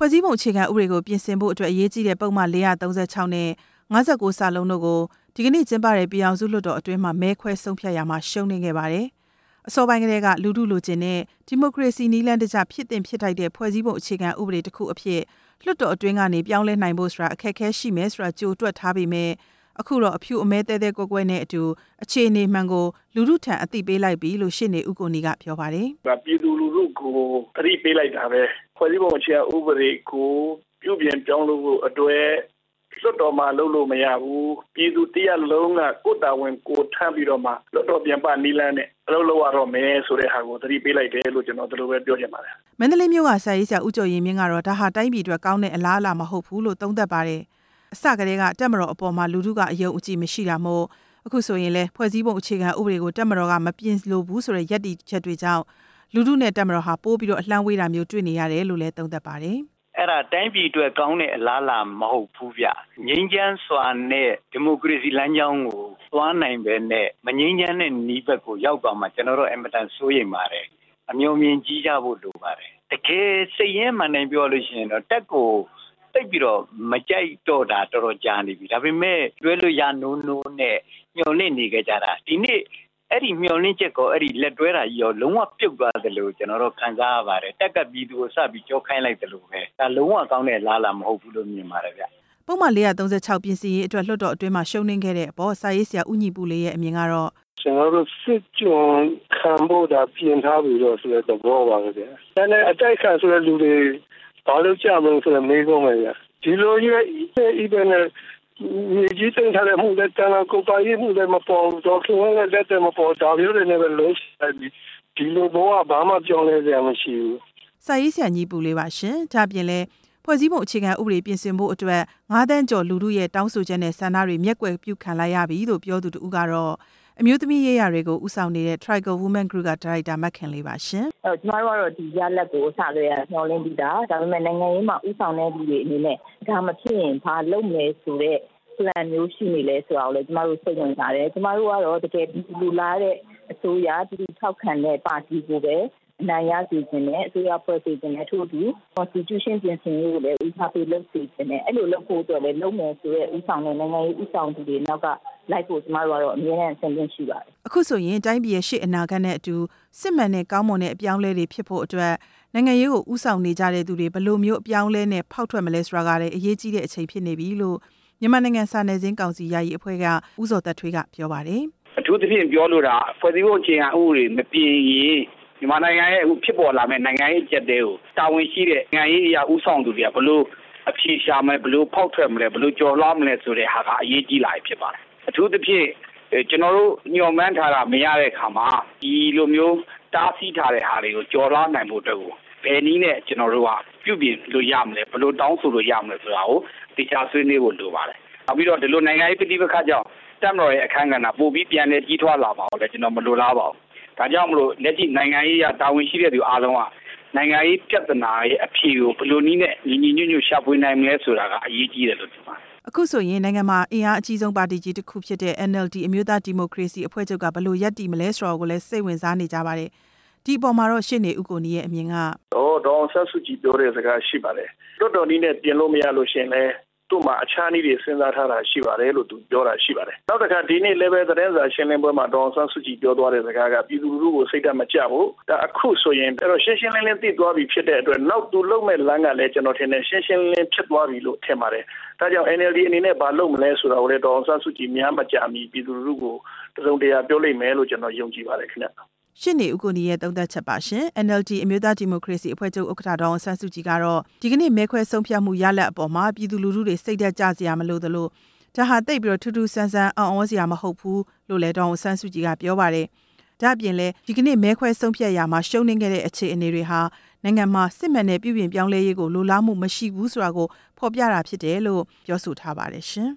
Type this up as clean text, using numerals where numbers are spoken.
ဖွဲ့စည်းပုံအခြေခံဥပဒေကိုပြင်ဆင်ဖို့အတွက်အရေးကြီးတဲ့ပုံမှန်436နဲ့59စာလုံးတို့ကိုဒီကနေ့ကျင်းပတဲ့ပြည်အောင်စုလွှတ်တော်အတွင်းမှာမဲခွဲဆုံးဖြတ်ရမှာရှုံးနေခဲ့ပါတယ်။အစောပိုင်းကတည်းကလူထုလိုချင်တဲ့ဒီမိုကရေစီနည်းလမ်းတကျဖြစ်တင်ဖြစ်ထိုက်တဲ့ဖွဲ့စည်းပုံအခြေခံဥပဒေတစ်ခုအဖြစ်လွှတ်တော်အတွင်းကနေပြောင်းလဲနိုင်ဖို့ဆိုတာအခက်အခဲရှိမယ်ဆိုတာကြိုတွက်ထားပေမဲ့အခုတော့အဖြူအမဲတဲတဲကွက်ကွက်နဲ့အတူအခြေအနေမှန်ကိုလူထုထံအသိပေးလိုက်ပြီလို့ရှင်းနေဦးကိုနီကပြောပါတယ်။ပြည်သူလူထုကိုအသိပေးလိုက်တာပဲဖွဲ့စည်းပုံအခြေခံဥပဒေကိုပြုပြင်ပြောင်းလဲဖို့အတွက်လွှတ်တော်မှာလုပ်လို့မရဘူးပြည်သူတရက်လုံးကကိုယ်တာဝန်ကိုထမ်းပြီးတော့မှလွှတ်တော်ပြန်ပနီလန်းနဲ့အလုပ်လုပ်ရတော့မယ်ဆိုတဲ့ဟာကိုသတိပေးလိုက်တယ်လို့ကျွန်တော်တို့ပဲပြောချင်ပါတယ်။မန္တလေးမြို့ကဆရာကြီးဆရာဦးကျော်ရင်မြင့်ကတော့ဒါဟာတိုင်းပြည်အတွက်ကောင်းတဲ့အလားအလာမဟုတ်ဘူးလို့သုံးသပ်ပါတယ်။အစကတည်းကတက်မတော်အပေါ်မှာလူထုကအယုံအကြည်မရှိတာမို့အခုဆိုရင်လဲဖွဲ့စည်းပုံအခြေခံဥပဒေကိုတက်မတော်ကမပြင်လို့ဘူးဆိုတဲ့ယက်တီချက်တွေကြောင့်လူထုနဲ့တက်မတော်ဟာပိုးပြီးတော့အလှမ်းဝေးတာမျိုးတွေ့နေရတယ်လို့လည်းသုံးသပ်ပါတယ်။အဲ့ဒါတိုင်းပြည်အတွက်ကောင်းတဲ့အလားအလာမဟုတ်ဘူးဗျငြိမ်းချမ်းစွာနဲ့ဒီမိုကရေစီလမ်းကြောင်းကိုသွားနိုင်ပဲနဲ့မငြိမ်းချမ်းတဲ့နီးဘက်ကိုရောက်သွားမှကျွန်တော်တို့အင်မတန်စိုးရိမ်ပါတယ်အမျိုးမြင်ကြီးကြဖို့လိုပါတယ်တကယ်စိတ်ရင်းမှန်နိုင်ပြောလို့ရှိရင်တော့တက်ကိုတိတ်ပြီးတော့မကြိုက်တော့တာတော်တော်ကြာနေပြီဒါပေမဲ့တွဲလို့ရနိုးနဲ့ညှော်လင့်နေကြတာဒီနေ့အဲ့ဒီမျောလင့်ချက်ကိုအဲ့ဒီလက်တွဲတာကြီးရောလုံးဝပြုတ်သွားတယ်လို့ကျွန်တော်တို့ခံစားရပါတယ်တက်ကပြည်သူကိုစပြီးကြောခိုင်းလိုက်တယ်လို့ပဲဒါလုံးဝကောင်းတဲ့လားလာမဟုတ်ဘူးလို့မြင်ပါတယ်ဗျပုံမှန်436ပြင်ဆင်ရေးအတွက်လွှတ်တော်အတွင်းမှာရှုံးနှင်းခဲ့တဲ့အပေါ်စာရေးဆရာဦးညီပူလေးရဲ့အမြင်ကတော့ကျွန်တော်တို့စစ်ကြုံခံဖို့ဒါပြင်ထားပြီးတော့ဆိုတဲ့သဘောပါပဲဗျ။ဒါနဲ့အတိုက်ခံဆိုတဲ့လူတွေဘာလို့ကြမလို့ဆိုတော့မေးကုန်မယ်ဗျ။ဒီလိုကြီးဤပဲနဲ့မြေကြီးတင်ထားတဲ့မှုနဲ့တန်လာကိုပါရေးမှုလည်းမပေါ်တော့ခင်ဗျားလက်တမပေါ်ဒါမျိုးတွေနဲ့ပဲလုံးဆိုင်ပြီးဒီလိုဘောကဘာမှပြောင်းလဲစရာမရှိဘူး။စာရေးဆရာညီပူလေးပါရှင်။ဒါပြင်လဲဖွဲ့စည်းပုံအခြေခံဥပဒေပြင်ဆင်ဖို့အတွက်9တန်းကျော်လူထုရဲ့တောင်းဆိုချက်နဲ့ဆန္ဒတွေမျက်ကွယ်ပြုခံလိုက်ရပြီလို့ပြောသူတူကတော့အမျိုးသမီးရေးရာတွေကိုဦးဆောင်နေတဲ့ Trigger Women Group ကဒါရိုက်တာမက်ခင်လေးပါရှင်။ကျမတို့ကတော့ဒီရလက်ကိုစရရမျှော်လင့်ပြီးတာဒါပေမဲ့နိုင်ငံရေးမှာဦးဆောင်တဲ့လူတွေအနေနဲ့ဒါမဖြစ်ရင်ဘာလုပ်မလဲဆိုတဲ့ plan မျိုးရှိနေလဲဆိုတာကိုလည်းကျမတို့စိတ်ဝင်စားတယ်။ကျမတို့ကတော့တကယ်ဒီလူလာတဲ့အစိုးရဒီထောက်ခံတဲ့ပါတီကိုပဲအနိုင်ရစေခြင်းနဲ့အစိုးရဖွဲ့စည်းခြင်းနဲ့ထို့တူ constitution ပြင်ဆင်ရေးကိုလည်းဦးစားပေးလုပ်စေခြင်းနဲ့အဲ့လိုလုပ်ဖို့အတွက်လည်းလုပ်မယ်ဆိုတဲ့ဦးဆောင်တဲ့နိုင်ငံရေးဦးဆောင်သူတွေနောက်ကလိုက်ဖို့ကျမတို့ကတော့အမြဲတမ်းဆင်သင့်ရှိပါတယ်အခုဆိုရင်တိုင်းပြည်ရဲ့ရှေ့အနာဂတ်နဲ့အတူစစ်မှန်တဲ့ကောင်းမွန်တဲ့အပြောင်းလဲတွေဖြစ်ဖို့အတွက်နိုင်ငံရေးကိုဦးဆောင်နေကြတဲ့သူတွေဘယ်လိုမျိုးအပြောင်းလဲနဲ့ဖောက်ထွက်မလဲဆိုတာကလည်းအရေးကြီးတဲ့အချိန်ဖြစ်နေပြီလို့မြန်မာနိုင်ငံစာနယ်ဇင်းကောင်စီယာယီအဖွဲ့ကဦးစောသက်ထွေးကပြောပါတယ်အထူးသဖြင့်ပြောလို့တာဖွဲ့စည်းပုံအခြေခံဥပဒေမပြင်ရင်မြန်မာနိုင်ငံရဲ့အခုဖြစ်ပေါ်လာမဲ့နိုင်ငံရေးအကျပ်တဲကိုတာဝန်ရှိတဲ့နိုင်ငံရေးအရာဦးဆောင်သူတွေကဘလို့အဖြေရှာမယ်ဘလို့ဖောက်ထွက်မလဲဘလို့ကြော်လွှားမလဲဆိုတဲ့ဟာကအရေးကြီးလာဖြစ်ပါတယ်အထူးသဖြင့်ကျွန်တော်တို့ညှော်မှန်းထားတာမရတဲ့အခါမှာဒီလိုမျိုးတားဆီးထားတဲ့ဟာတွေကိုကြော်လွှားနိုင်ဖို့အတွက်ကိုဘယ်နည်းနဲ့ကျွန်တော်တို့ကပြုပြင်လို့ရမလဲဘလို့တောင်းဆိုလို့ရမလဲဆိုတာကိုသိချဆွေးနွေးဖို့လိုပါတယ်နောက်ပြီးတော့ဒီလိုနိုင်ငံရေးပဋိပက္ခကြောင့်တပ်မတော်ရဲ့အခမ်းကဏ္ဍပိုပြီးပြန်လည်ကြီးထွားလာပါအောင်လည်းကျွန်တော်မလိုလားပါဘူးဒါကြောင့်မလို့လက်ရှိနိုင်ငံရေးအရတာဝန်ရှိတဲ့သူအားလုံးကနိုင်ငံရေးပြဿနာရဲ့အဖြေကိုဘယ်လိုနည်းနဲ့ညီညွတ်ညွတ်ရှာဖွေနိုင်မလဲဆိုတာကအရေးကြီးတယ်လို့ထင်ပါတယ်အခုဆိုရင်နိုင်ငံမှာအင်အားအကြီးဆုံးပါတီကြီးတစ်ခုဖြစ်တဲ့ NLD အမျိုးသားဒီမိုကရေစီအဖွဲ့ချုပ်ကဘယ်လိုရပ်တည်မလဲဆိုတော့ကိုလည်းစိတ်ဝင်စားနေကြပါတယ်ဒီအပေါ်မှာတော့ရှင်းနေဦးကိုနီရဲ့အမြင်ကဒေါ်ဆစုကြည်ပြောတဲ့စကားရှိပါတယ်တော်တော်နည်းနဲ့ပြင်လို့မရလို့ရှင်လဲသူ့မှာအခြားနည်းတွေစဉ်းစားထားတာရှိပါတယ်လို့သူပြောတာရှိပါတယ်နောက်တစ်ခါဒီနေ့ level သတင်းစာရှင်းလင်းပွဲမှာဒေါ်ဆန်းစုကြည်ပြောသွားတဲ့စကားကပြည်သူလူထုကိုစိတ်ဓာတ်မကျဘူးဒါအခုဆိုရင်အဲ့တော့ရှင်းရှင်းလင်းလင်းသိသွားပြီဖြစ်တဲ့အတွက်နောက်သူလုပ်မဲ့လမ်းကလည်းကျွန်တော်ထင်တယ်ရှင်းရှင်းလင်းလင်းဖြစ်သွားပြီလို့ထင်ပါတယ်ဒါကြောင့် NLD အနေနဲ့ဘာလုပ်မလဲဆိုတာကိုလည်းဒေါ်ဆန်းစုကြည်များမကြမီပြည်သူလူထုကိုတစုံတရာပြောလိမ့်မယ်လို့ကျွန်တော်ယုံကြည်ပါတယ်ခင်ဗျရှင်းနေဦးကိုနီရဲ့သုံးသပ်ချက်ပါရှင် NLD အမျိုးသားဒီမိုကရေစီအဖွဲ့ချုပ်ဥက္ကဋ္ဌဒေါ်အောင်ဆန်းစုကြည်ကတော့ဒီကနေ့မဲခွဲဆုံးဖြတ်မှုရလဒ်အပေါ်မှာပြည်သူလူထုတွေစိတ်ဓာတ်ကျစရာမလိုသလိုဒါဟာတိတ်ပြီးတော့ထူးထူးဆန်းဆန်းအံ့ဩစရာမဟုတ်ဘူးလို့လည်းဒေါ်အောင်ဆန်းစုကြည်ကပြောပါတယ်ဒါ့အပြင်လည်းဒီကနေ့မဲခွဲဆုံးဖြတ်ရာမှာရှုံးနိမ့်ခဲ့တဲ့အခြေအနေတွေဟာနိုင်ငံမှာစစ်မှန်တဲ့ပြုပြင်ပြောင်းလဲရေးကိုလိုလားမှုမရှိဘူးဆိုတာကိုဖော်ပြတာဖြစ်တယ်လို့ပြောဆိုထားပါတယ်ရှင်